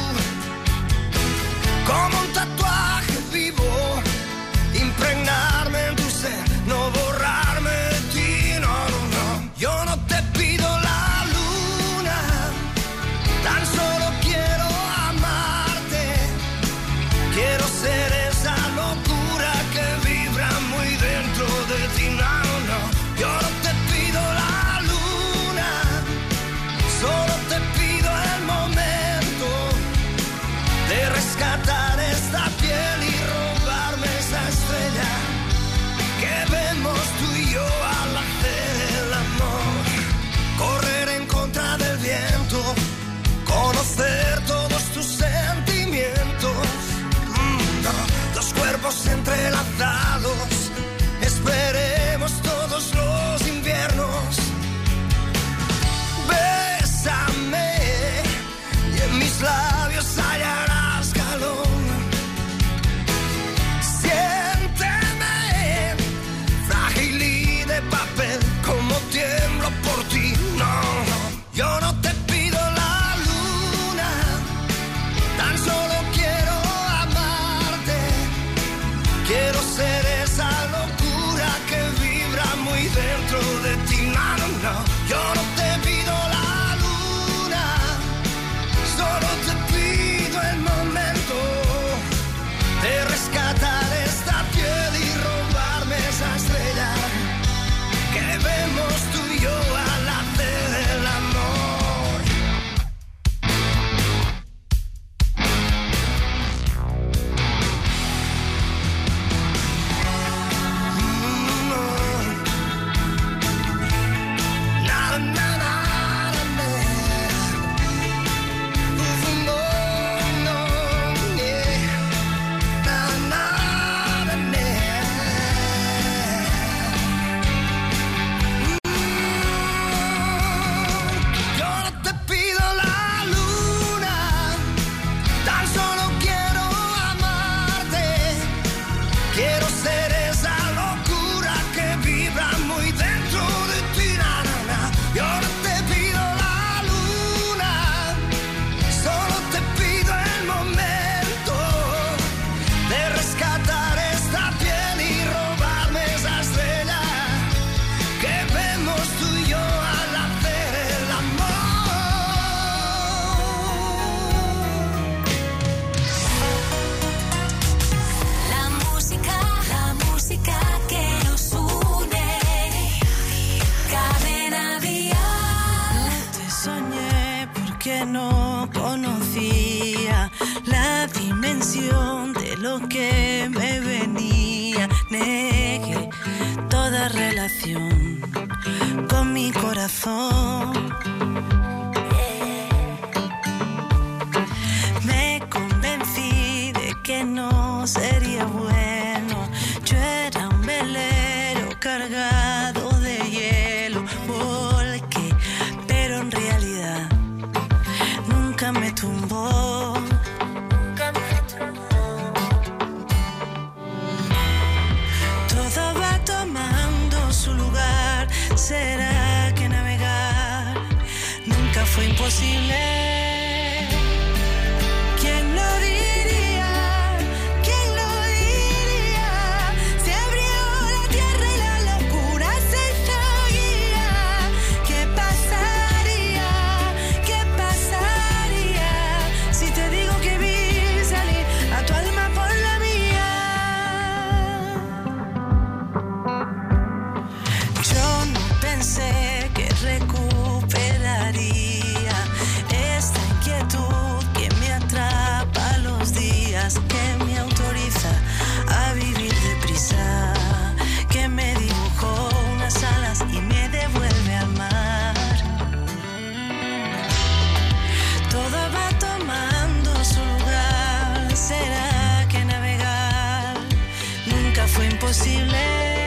Speaker 1: Como un tatuaje vivo, impregnarme en tu ser, no borrarme de ti, no, no, no. Yo no te pido la luna, tan solo quiero amarte. Quiero ser esa locura que vibra muy dentro de ti, no, no. Yo no te pido la luna, solo te pido el momento de rescatar esta piel y robarme esa estrella que vemos tú y yo al hacer el amor. Correr en contra del viento, conocer todos tus sentimientos. Mm, no, dos cuerpos entrelazados, esperemos todos los inviernos. Bésame y en mis labios hallarás calor. Siénteme, frágil y de papel, como tiemblo por ti. No, no, yo no te pido la luna, tan solo quiero amarte. Quiero ser esa locura que vibra muy dentro de ti. No, no, no, yo no te pido la luna, solo te pido el momento de rescatar esta piel y robarme esa estrella que vemos tú y yo al hacer el amor. Mm, no. Na, na, na, na, na. Mm, no, no, yeah. Na, na, na, na. Yo no te pido la luna, tan solo quiero amarte. Quiero ser esa locura que vibra muy dentro de ti, na, na, na. Yo no te pido la luna, solo te pido el momento de rescatar esta piel y robarme esa estrella que vemos tú y yo al hacer el amor.
Speaker 2: La música, la música que nos une. Cadena Dial.
Speaker 4: Te soñé porque no conocía la dimensión de lo que me venía. Negué toda relación con mi corazón. Me convencí de que no sería bueno. Yo era tumbó. Todo va tomando su lugar. ¿Será que navegar nunca fue imposible? ¿Quién lo diría? ¿Quién lo diría? Se abrió la tierra y la locura se hizo guía. ¿Qué pasaría? ¿Qué pasaría si te digo que vi salir a tu alma por la mía? Yo no pensé que recuperaría esta inquietud que me atrapa los días, que me autoriza a vivir deprisa, que me dibujó unas alas y me devuelve al mar. Todo va tomando su lugar. ¿Será que navegar nunca fue imposible?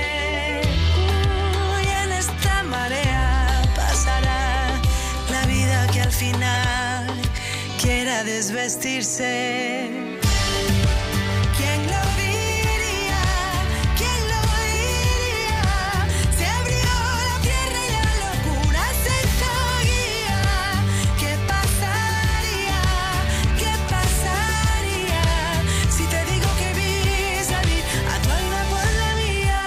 Speaker 4: Uy, en esta marea pasará la vida que al final quiera desvestirse. ¿Quién lo diría? ¿Quién lo diría? Se abrió la tierra y la locura se hizo guía. ¿Qué pasaría? ¿Qué pasaría si te digo que vi salir a tu alma por la mía?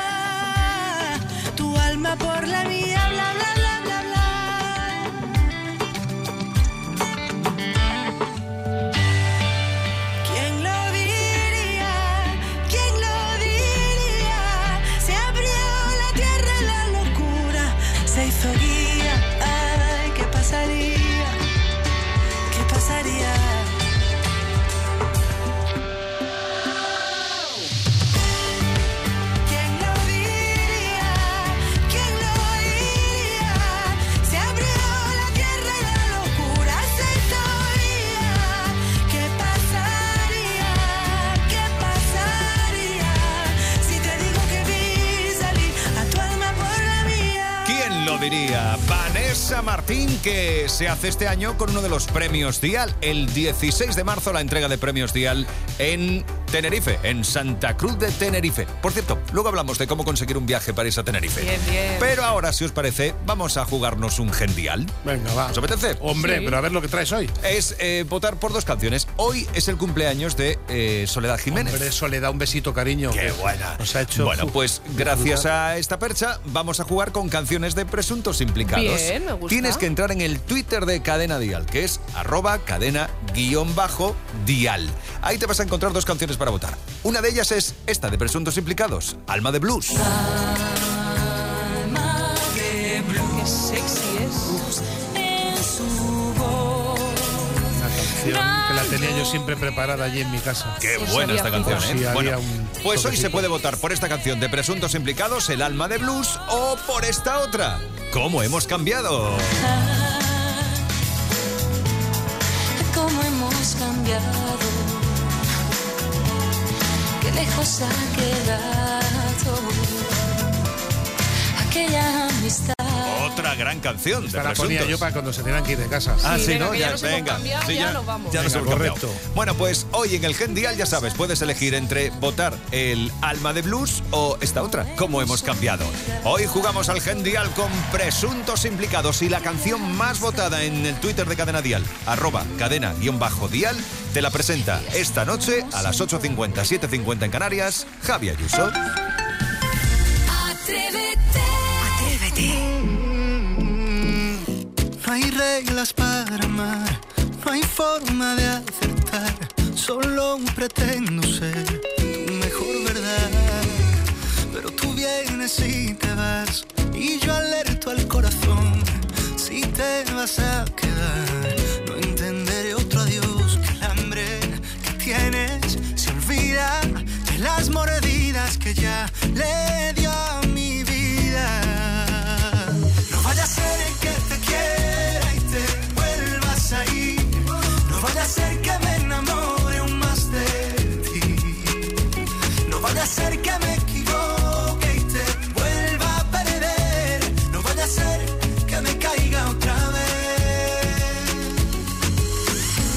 Speaker 4: Tu alma por la mía, bla, bla, bla, bla, bla. ¿Quién lo diría? ¿Quién lo diría? Se abrió la tierra y la locura se hizo guía. Ay, ¿qué pasaría? ¿Qué pasaría? ¿Quién lo diría? ¿Quién lo diría? Se abrió la tierra y la locura se hizo guía. ¿Qué pasaría? ¿Qué pasaría si te digo que vi salir a tu alma por la mía?
Speaker 3: ¿Quién lo diría? Vanessa Martín, que se hace este año con uno de los premios Dial. El dieciséis de marzo la entrega de premios Dial en Tenerife, en Santa Cruz de Tenerife. Por cierto, luego hablamos de cómo conseguir un viaje para irse a Tenerife.
Speaker 5: Bien, bien.
Speaker 3: Pero ahora, si os parece, vamos a jugarnos un Gendial.
Speaker 6: Venga, va.
Speaker 3: ¿Os apetece?
Speaker 6: Hombre,
Speaker 5: Sí.
Speaker 6: pero a ver lo que traes hoy.
Speaker 3: Es eh, votar por dos canciones. Hoy es el cumpleaños de eh, Soledad Jiménez.
Speaker 6: Hombre, Soledad, un besito, cariño.
Speaker 3: ¡Qué
Speaker 6: que
Speaker 3: buena!
Speaker 6: Nos ha hecho.
Speaker 3: Bueno, pues gracias a esta percha vamos a jugar con canciones de presuntos implicados.
Speaker 5: Bien, me gusta.
Speaker 3: Tienes que entrar en el Twitter de Cadena Dial, que es arroba cadena guión bajo dial. Ahí te vas a encontrar dos canciones para votar. Una de ellas es esta de presuntos implicados, Alma de Blues.
Speaker 2: Alma de blues.
Speaker 5: Qué sexy es.
Speaker 2: En su voz.
Speaker 6: Una canción que la tenía yo siempre preparada allí en mi casa.
Speaker 3: Qué
Speaker 5: Sí,
Speaker 3: buena esta
Speaker 5: sabía
Speaker 3: canción,
Speaker 6: Sí,
Speaker 3: ¿eh?
Speaker 6: había
Speaker 3: Bueno,
Speaker 6: un
Speaker 3: pues hoy se
Speaker 6: toquecito.
Speaker 3: puede votar por esta canción de presuntos implicados, El Alma de Blues, o por esta otra, ¿Cómo hemos cambiado?
Speaker 2: Cómo hemos cambiado, qué lejos ha quedado aquella amistad.
Speaker 3: Otra gran canción de
Speaker 6: Esta la
Speaker 3: presuntos.
Speaker 6: ponía yo para cuando se tengan que ir de casa.
Speaker 3: Ah,
Speaker 5: Sí,
Speaker 3: sí,
Speaker 5: venga,
Speaker 3: ¿no?
Speaker 5: que ya nos hemos cambiado,
Speaker 3: Sí,
Speaker 5: ya nos vamos.
Speaker 3: Ya nos
Speaker 6: Venga,
Speaker 3: hemos cambiado.
Speaker 6: correcto.
Speaker 3: Bueno, pues hoy en el Gendial, ya sabes, puedes elegir entre votar el Alma de Blues o esta otra, Cómo hemos cambiado. Hoy jugamos al Gendial con presuntos implicados y la canción más votada en el Twitter de Cadena Dial, arroba cadena-dial, te la presenta esta noche a las ocho cincuenta, siete cincuenta en Canarias, Javi Ayuso.
Speaker 2: Atrévete.
Speaker 4: Atrévete.
Speaker 7: No hay reglas para amar, no hay forma de acertar, solo pretendo ser tu mejor verdad. Pero tú vienes y te vas, y yo alerto al corazón, si te vas a quedar, no entenderé otro adiós, que el hambre que tienes se olvida de las mordidas que ya le dio a mi vida. No vaya a ser que te quiera y te vuelvas a ir, no vaya a ser que me enamore aún más de ti, no vaya a ser que me equivoque y te vuelva a perder, no vaya a ser que me caiga otra vez.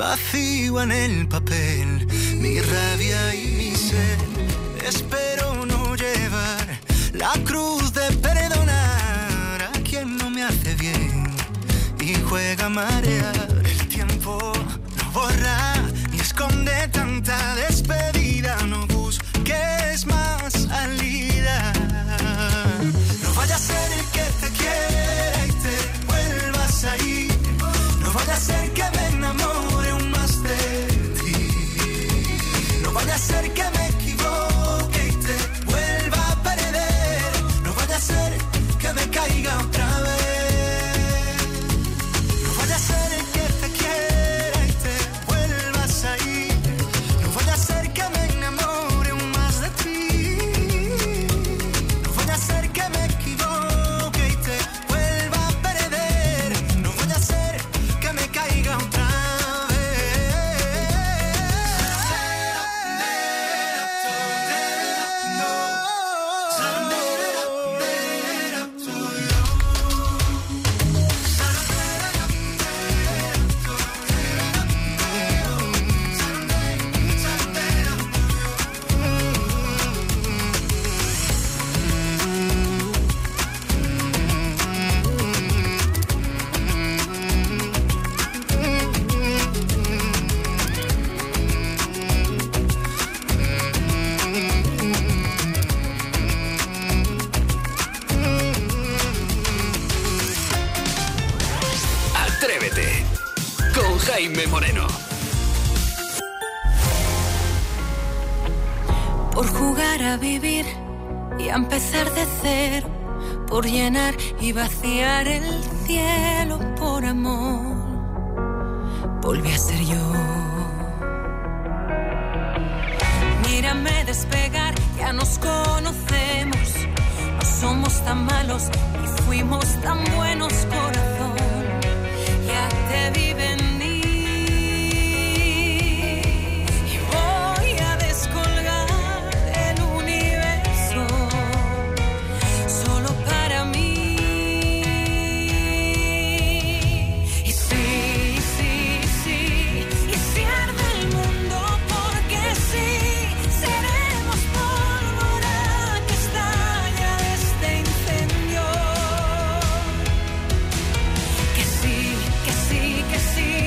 Speaker 7: vacío en el papel, mi rabia y mi sed. Espero no llevar la cruz de perdonar a quien no me hace bien y juega a marear. El tiempo no borra ni esconde tanta despedida, no busques más salida. No vaya a ser el que te quiera y te vuelvas a ir, no vaya a ser que me enamore aún más de ti, no vaya a ser que me equivoque y te vuelva a perder, no vaya a ser que me caiga otra vez, no vaya a ser el que te quiera y te vuelvas a ir, no vaya a ser que me enamore aún más de ti, no vaya a ser que me equivoque y te vuelva a perder, no vaya a ser que me caiga otra
Speaker 8: Atrévete con Jaime Moreno.
Speaker 2: Por jugar a vivir y a empezar de cero, por llenar y vaciar el cielo por amor, volví a ser yo. Mírame despegar, ya nos conocemos, no somos tan malos y fuimos tan buenos, corazón, ya te vi venir. Y voy a descolgar el universo solo para mí. Y sí, sí, sí, y si arde el mundo, porque sí, seremos pólvora que estalla de este incendio. Que sí, que sí, que sí.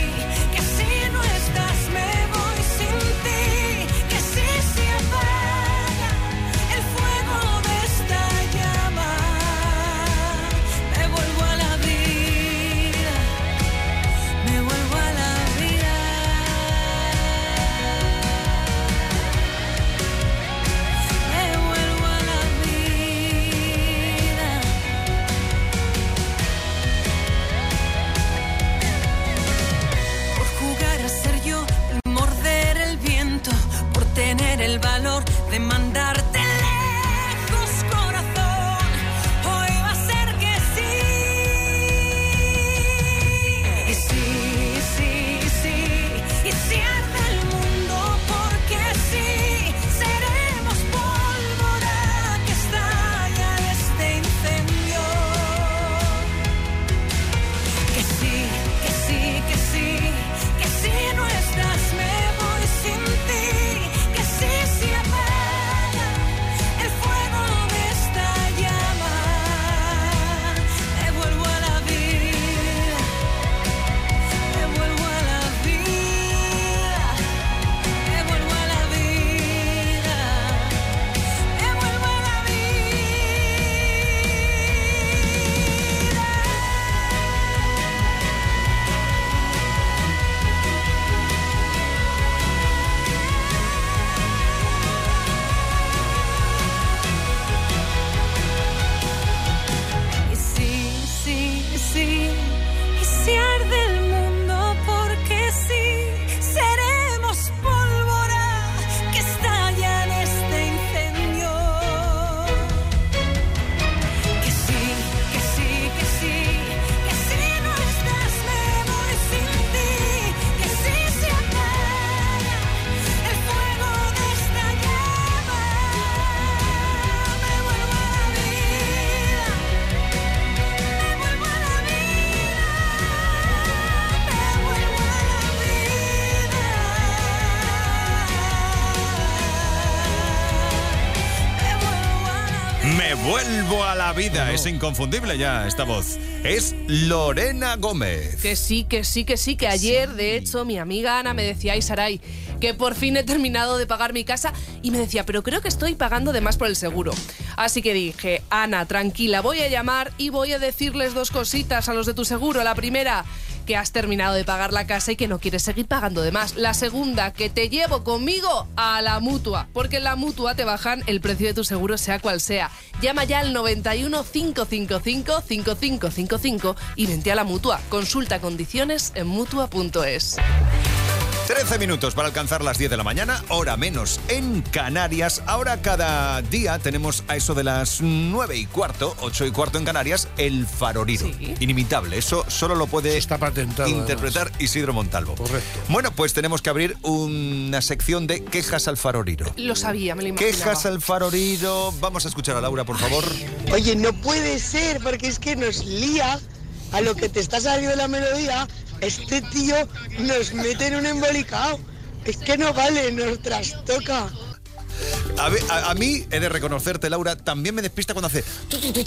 Speaker 3: Vuelvo a la vida, es inconfundible ya esta voz. Es Lorena Gómez.
Speaker 5: Que sí, que sí, que sí, que ayer, de hecho, mi amiga Ana me decía, ay, Saray, que por fin he terminado de pagar mi casa, y me decía, pero creo que estoy pagando de más por el seguro. Así que dije, Ana, tranquila, voy a llamar y voy a decirles dos cositas a los de tu seguro. La primera, que has terminado de pagar la casa y que no quieres seguir pagando de más. La segunda, que te llevo conmigo a la Mutua, porque en la Mutua te bajan el precio de tu seguro sea cual sea. Llama ya al noventa y uno, cinco cinco cinco, cinco cinco cinco cinco y vente a la Mutua. Consulta condiciones en mutua punto es.
Speaker 3: trece minutos para alcanzar las diez de la mañana, hora menos en Canarias. Ahora cada día tenemos a eso de las nueve y cuarto, ocho y cuarto en Canarias, el faroriro. Sí. Inimitable, eso solo lo puede
Speaker 6: está patentado,
Speaker 3: interpretar además. Isidro Montalvo.
Speaker 6: Correcto.
Speaker 3: Bueno, pues tenemos que abrir una sección de quejas al faroriro.
Speaker 5: Lo sabía, me lo imaginaba.
Speaker 3: Quejas al faroriro. Vamos a escuchar a Laura, por favor.
Speaker 9: Oye, no puede ser, porque es que nos lía a lo que te está saliendo la melodía. Este tío nos mete en un embolicado. Es que no vale, nos trastoca.
Speaker 3: A, ver, a, a mí, he de reconocerte, Laura, también me despista cuando hace...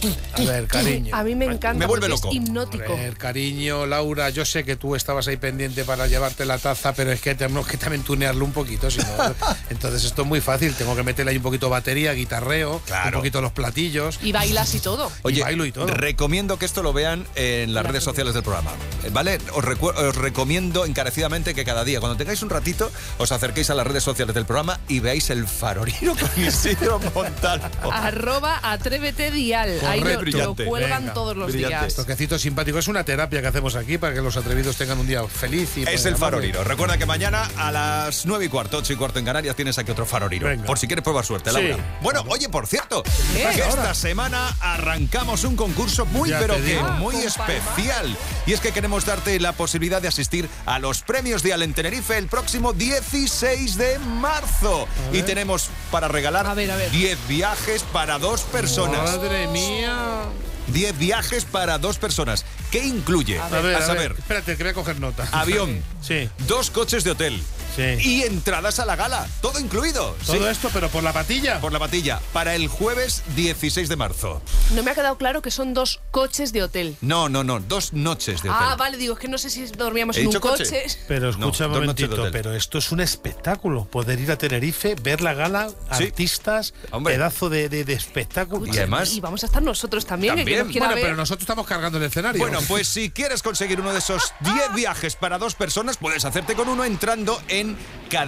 Speaker 6: A ver, cariño.
Speaker 5: A mí me encanta,
Speaker 3: me vuelve loco.
Speaker 5: Es hipnótico.
Speaker 6: A ver, cariño, Laura, yo sé que tú estabas ahí pendiente para llevarte la taza, pero es que tenemos que también tunearlo un poquito, si no, entonces esto es muy fácil, tengo que meterle ahí un poquito de batería, guitarreo, claro. Un poquito los platillos.
Speaker 5: Y bailas y todo.
Speaker 3: Oye,
Speaker 6: y bailo y todo.
Speaker 3: Recomiendo que esto lo vean en las redes sociales del programa, ¿vale? Os, recu- os recomiendo encarecidamente que cada día, cuando tengáis un ratito, os acerquéis a las redes sociales del programa y veáis el faroriro con Isidro Montalvo.
Speaker 5: Arroba Atrévete Dial. Ahí lo, lo cuelgan
Speaker 6: Venga,
Speaker 5: todos los
Speaker 6: brillante.
Speaker 5: días.
Speaker 6: Toquecito simpático. Es una terapia que hacemos aquí para que los atrevidos tengan un día feliz. Y
Speaker 3: es el faroriro. Recuerda que mañana a las nueve y cuarto, ocho y cuarto en Canarias tienes aquí otro faroriro. Venga. Por si quieres probar suerte, Laura. Sí. Bueno, oye, por cierto, que esta semana arrancamos un concurso muy, ya pero que muy especial. Y es que queremos darte la posibilidad de asistir a los premios Dial en Tenerife el próximo dieciséis de marzo. Y tenemos para regalar diez viajes para dos personas.
Speaker 6: ¡Madre mía!
Speaker 3: diez viajes para dos personas. ¿Qué incluye?
Speaker 6: A ver,
Speaker 3: a
Speaker 6: a
Speaker 3: saber.
Speaker 6: Ver, espérate, que voy a coger nota.
Speaker 3: Avión.
Speaker 6: Sí.
Speaker 3: Dos coches de hotel.
Speaker 6: Sí.
Speaker 3: Y entradas a la gala. Todo incluido.
Speaker 6: Todo
Speaker 3: sí.
Speaker 6: esto, pero por la patilla.
Speaker 3: Por la patilla. Para el jueves dieciséis de marzo.
Speaker 5: No me ha quedado claro que son dos coches de hotel.
Speaker 3: No, no, no. Dos noches de hotel.
Speaker 5: Ah, vale. Digo, es que no sé si dormíamos
Speaker 3: ¿He
Speaker 5: en un
Speaker 3: coche?
Speaker 5: coche.
Speaker 6: Pero escucha
Speaker 3: no,
Speaker 6: un momentito. Pero esto es un espectáculo. Poder ir a Tenerife, ver la gala, sí. Artistas, Hombre. pedazo de, de, de espectáculo.
Speaker 5: Escucha, y además... Y vamos a estar nosotros también.
Speaker 3: ¿También?
Speaker 5: Que nos quiera
Speaker 6: bueno,
Speaker 5: ver.
Speaker 6: pero nosotros estamos cargando el escenario.
Speaker 3: Bueno, pues si quieres conseguir uno de esos diez viajes para dos personas, puedes hacerte con uno entrando en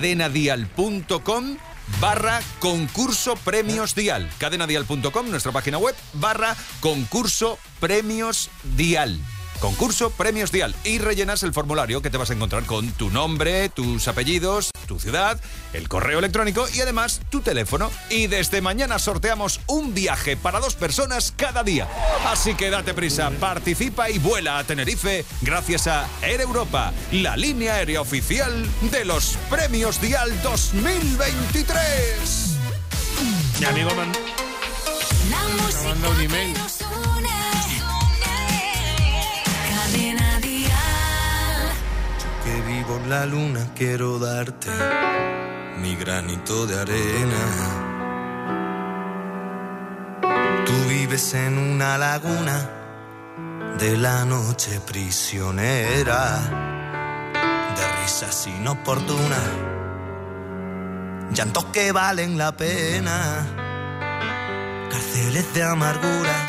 Speaker 3: cadenadial.com barra concurso premios Dial. cadenadial.com, nuestra página web, barra concurso premios Dial. Concurso Premios Dial. Y rellenas el formulario que te vas a encontrar con tu nombre, tus apellidos, tu ciudad, el correo electrónico y además tu teléfono. Y desde mañana sorteamos un viaje para dos personas cada día. Así que date prisa, participa y vuela a Tenerife gracias a Air Europa, la línea aérea oficial de los Premios Dial dos mil veintitrés.
Speaker 6: Mi amigo man... me manda un email.
Speaker 7: Que vivo en la luna, quiero darte mi granito de arena. Tú vives en una laguna de la noche prisionera, de risas inoportunas, llantos que valen la pena, cárceles de amargura,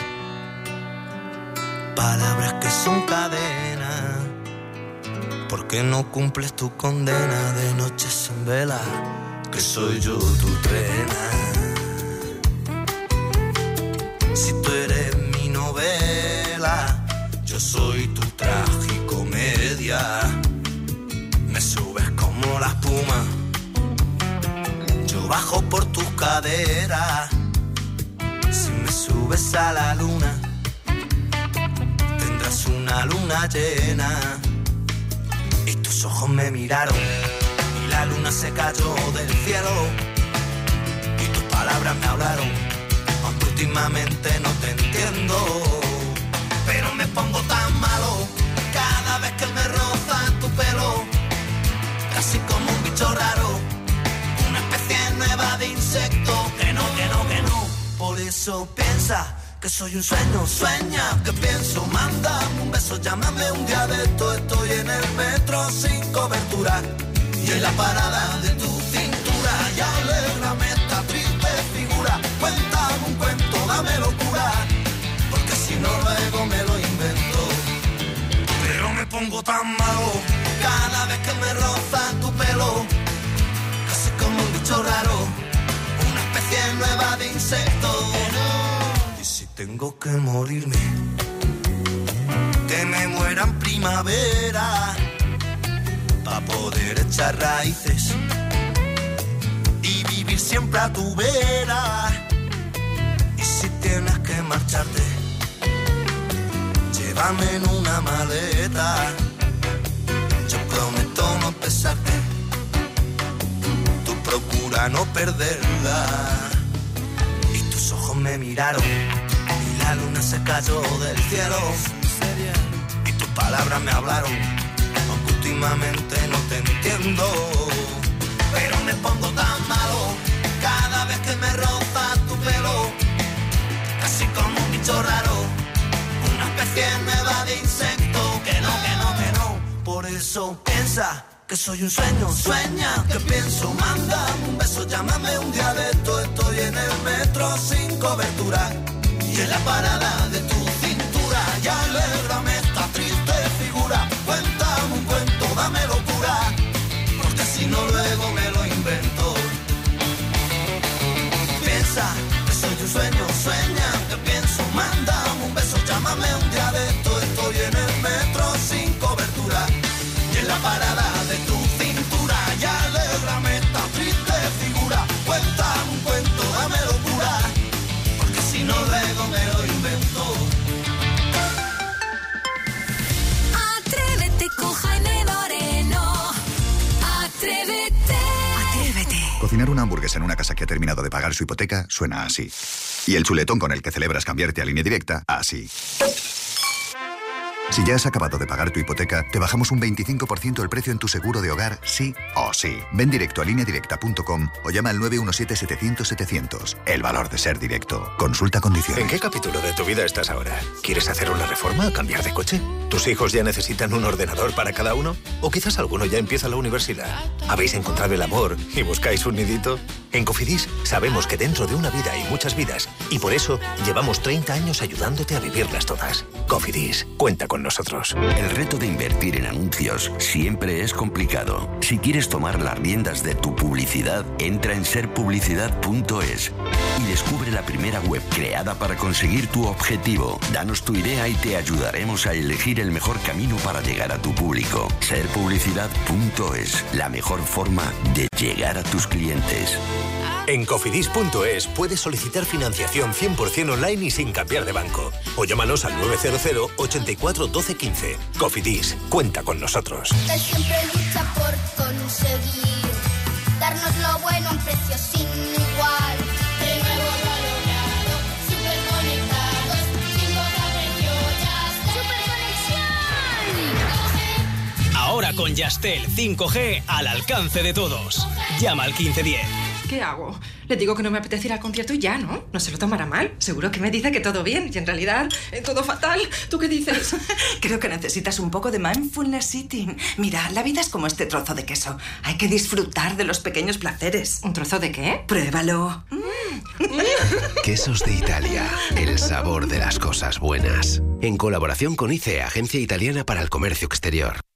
Speaker 7: palabras que son cadenas. ¿Por qué no cumples tu condena de noches en vela? Que soy yo tu trena. Si tú eres mi novela, yo soy tu tragicomedia. Me subes como la espuma, yo bajo por tus caderas. Si me subes a la luna, tendrás una luna llena. Y tus ojos me miraron y la luna se cayó del cielo. Y tus palabras me hablaron, aunque últimamente no te entiendo. Pero me pongo tan malo cada vez que me roza tu pelo, casi como un bicho raro, una especie nueva de insecto. Que no, que no, que no, por
Speaker 11: eso piensa que soy un sueño, sueña que pienso, mándame un beso, llámame un día de esto, estoy en el metro sin cobertura y en la parada de tu cintura, y alégrame esta triste figura, cuéntame un cuento, dame locura, porque si no luego me lo invento, pero me pongo tan malo cada vez que me roza tu pelo, casi como un bicho raro, una especie nueva de insecto. Y si tengo que morirme, que me muera en primavera, pa' poder echar raíces y vivir siempre a tu vera. Y si tienes que marcharte, llévame en una maleta, yo prometo no pesarte, tú procura no perderla. Y tus ojos me miraron y la luna se cayó del cielo, y tus palabras me hablaron, aunque últimamente no te entiendo, pero me pongo tan malo cada vez que me roza tu pelo, casi como un bicho raro, una especie nueva de insecto, que no, que no, que no. Por eso piensa que soy un sueño, sueña que pienso, mándame un beso, llámame un día de esto, estoy en el metro sin cobertura y en la parada de tu cintura, y alégrame esta triste figura, cuéntame un cuento, dame locura, porque si no luego me lo invento. Piensa que soy un sueño, sueña que pienso, mándame un beso, llámame un día de esto, estoy en el metro sin cobertura y en la parada de tu cintura, y alégrame esta triste figura, cuéntame un cuento, dame locura, porque si no luego me lo invento.
Speaker 2: Atrévete con Jaime Moreno. Atrévete.
Speaker 12: Atrévete. Cocinar una hamburguesa en una casa que ha terminado de pagar su hipoteca suena así. Y el chuletón con el que celebras cambiarte a Línea Directa, así. Si ya has acabado de pagar tu hipoteca, te bajamos un veinticinco por ciento el precio en tu seguro de hogar, sí o sí. Ven directo a línea directa punto com o llama al nueve uno siete, setecientos, setecientos. El valor de ser directo. Consulta condiciones.
Speaker 13: ¿En qué capítulo de tu vida estás ahora? ¿Quieres hacer una reforma o cambiar de coche? ¿Tus hijos ya necesitan un ordenador para cada uno? ¿O quizás alguno ya empieza la universidad? ¿Habéis encontrado el amor y buscáis un nidito? En Cofidis sabemos que dentro de una vida hay muchas vidas y por eso llevamos treinta años ayudándote a vivirlas todas. Cofidis, cuenta con nosotros.
Speaker 14: El reto de invertir en anuncios siempre es complicado. Si quieres tomar las riendas de tu publicidad, entra en ser publicidad punto es y descubre la primera web creada para conseguir tu objetivo. Danos tu idea y te ayudaremos a elegir el mejor camino para llegar a tu público. ser publicidad punto es, la mejor forma de llegar a tus clientes.
Speaker 13: En cofidis punto es puedes solicitar financiación cien por ciento online y sin cambiar de banco. O llámanos al nueve cero cero, ochenta y cuatro, doce, quince. Cofidis, cuenta con nosotros.
Speaker 15: Él siempre lucha por conseguir darnos lo bueno a un precio sin igual. De nuevo valorado, super conectados, cinco de precio ya. ¡Super conexión!
Speaker 16: Ahora con Yastel cinco G al alcance de todos. Llama al quince diez.
Speaker 27: ¿Qué hago? Le digo que no me apetece ir al concierto y ya, ¿no? No se lo tomará mal. Seguro que me dice que todo bien y en realidad eh, todo fatal. ¿Tú qué dices?
Speaker 28: Creo que necesitas un poco de mindfulness eating. Mira, la vida es como este trozo de queso. Hay que disfrutar de los pequeños placeres.
Speaker 27: ¿Un trozo de qué?
Speaker 28: Pruébalo.
Speaker 29: Quesos de Italia. El sabor de las cosas buenas. En colaboración con I C E, Agencia Italiana para el Comercio Exterior.